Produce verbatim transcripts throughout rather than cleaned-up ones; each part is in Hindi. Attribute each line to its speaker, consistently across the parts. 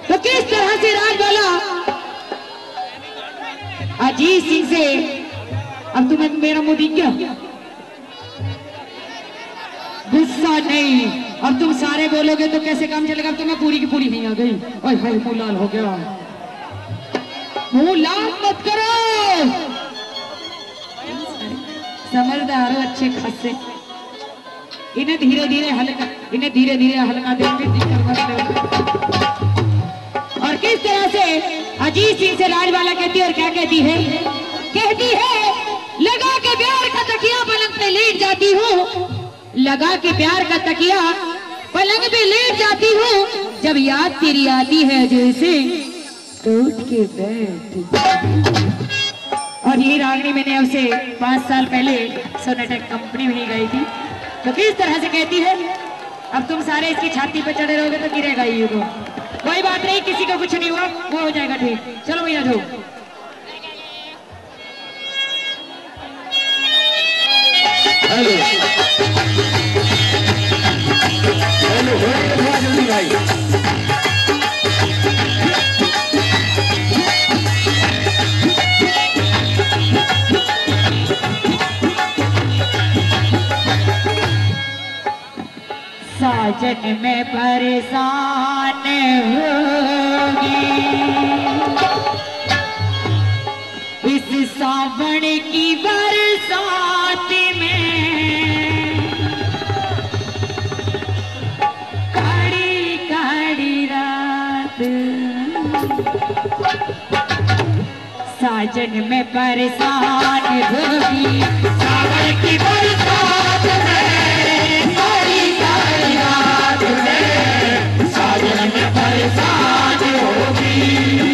Speaker 1: तो किस तरह से राजबाला अजीत सिंह से, अब तुम्हें मेरा मुंह दिख गया, गुस्सा नहीं, अब तुम सारे बोलोगे तो कैसे काम चलेगा। अब तो मैं पूरी की पूरी नहीं आ गई। ओए हाय मुंह लाल हो गया, मुंह लाल मत करो, समझदार हो अच्छे खासे। इन्हें धीरे धीरे हल्का, इन्हें धीरे धीरे हल्का देंगे। और किस तरह से अजीत सिंह से राजबाला कहती है, और क्या कहती है, कहती है लगा के प्यार का तकिया पलंग पे लेट जाती हूँ, लगा के प्यार का तकिया पलंग पे लेट जाती हूँ, जब याद तेरी आती है जैसे टूट के बैठ। और ये रागनी मैंने अब से पांच साल पहले सोनेटेक कंपनी में ही गई थी। तो किस तरह से कहती है, अब तुम सारे इसकी छाती पे चढ़े रहोगे तो गिरेगा ही वो। कोई बात नहीं, किसी को कुछ नहीं हुआ, वो हो जाएगा ठीक। चलो भैया जो
Speaker 2: हेलो हेलो हो जल्दी भाई।
Speaker 1: साजन में परेशान होगी इस सावन की बरसात में, काड़ी काड़ी रात, साजन में परेशान होगी सावन की बरसात में, काड़ी काड़ी रात में, साजन में परेशान होगी।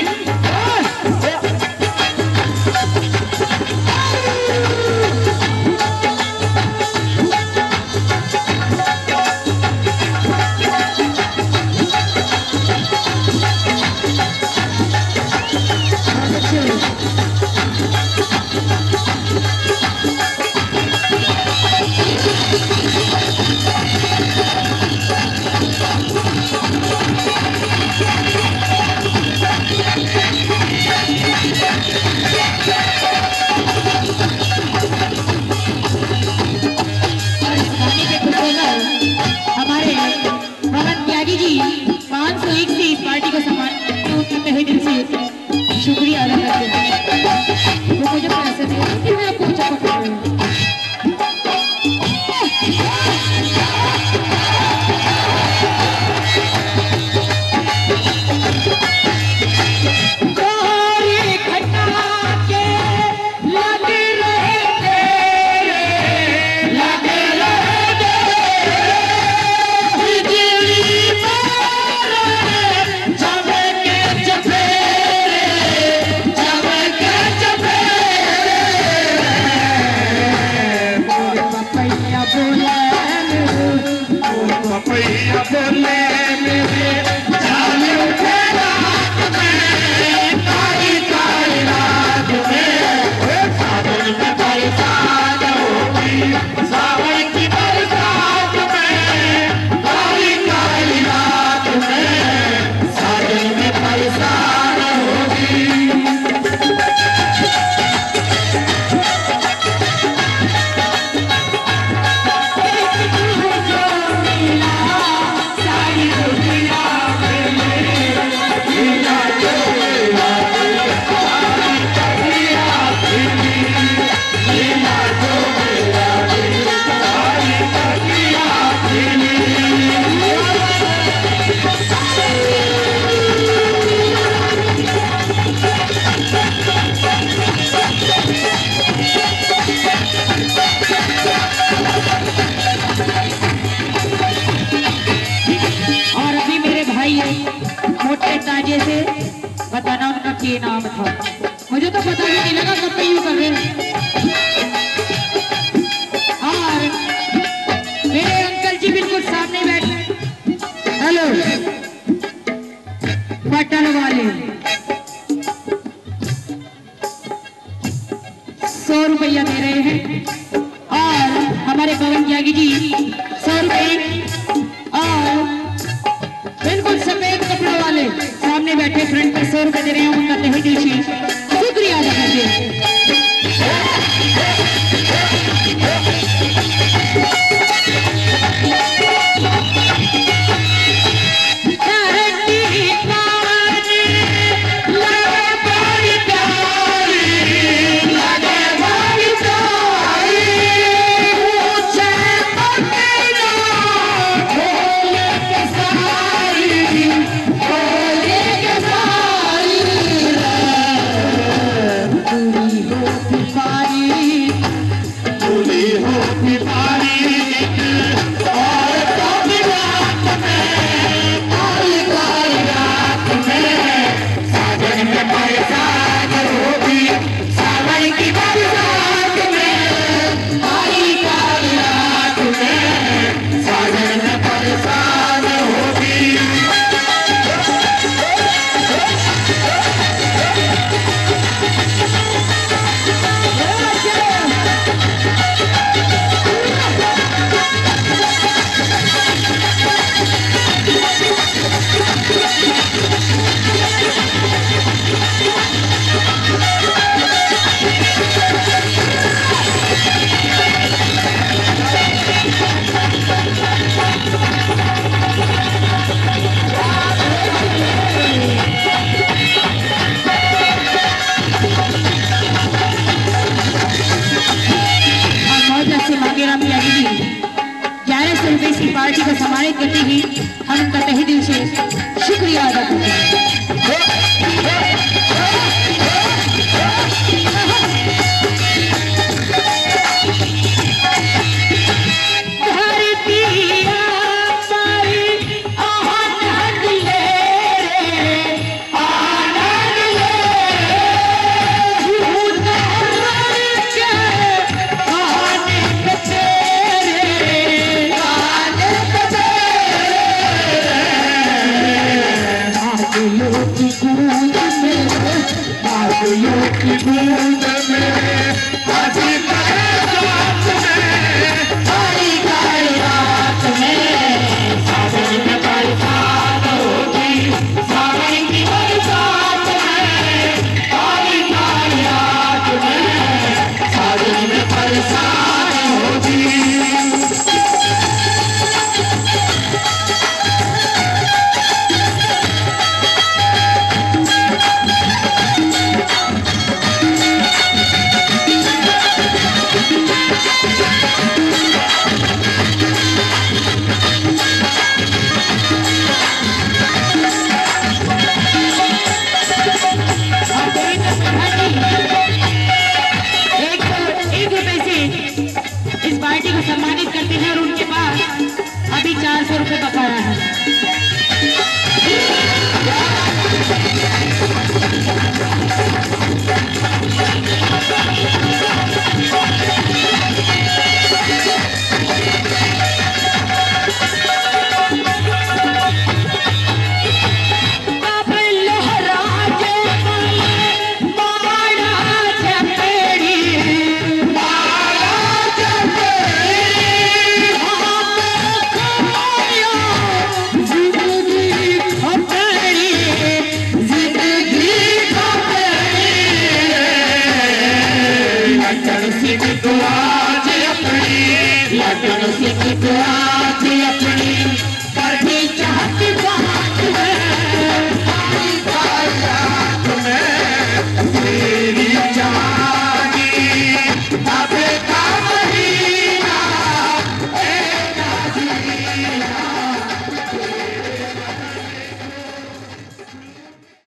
Speaker 1: शुक्रिया अदा करते हैं, वो मुझे पैसे दिए फिर मैं आपको कुछ पकड़ रही हूँ। मोटे ताजे से बताना उनका क्या नाम था, मुझे तो पता भी नहीं लगा कब पे यूं कर रहे हैं। और मेरे अंकल जी बिल्कुल सामने बैठे, हेलो मटन वाले, सौ रुपया दे रहे हैं। और हमारे पवन त्यागी जी सौ रुपये, और बिल्कुल सफेद कपड़ों वाले बैठे फ्रंट पे सौ रुपए दे रहे हैं, उनका तहे दिल से शुक्रिया अदा करते हैं। पार्टी को सम्मानित करते ही हम उनका तहे दिल से शुक्रिया अदा करते हैं।
Speaker 2: की बूंद में आज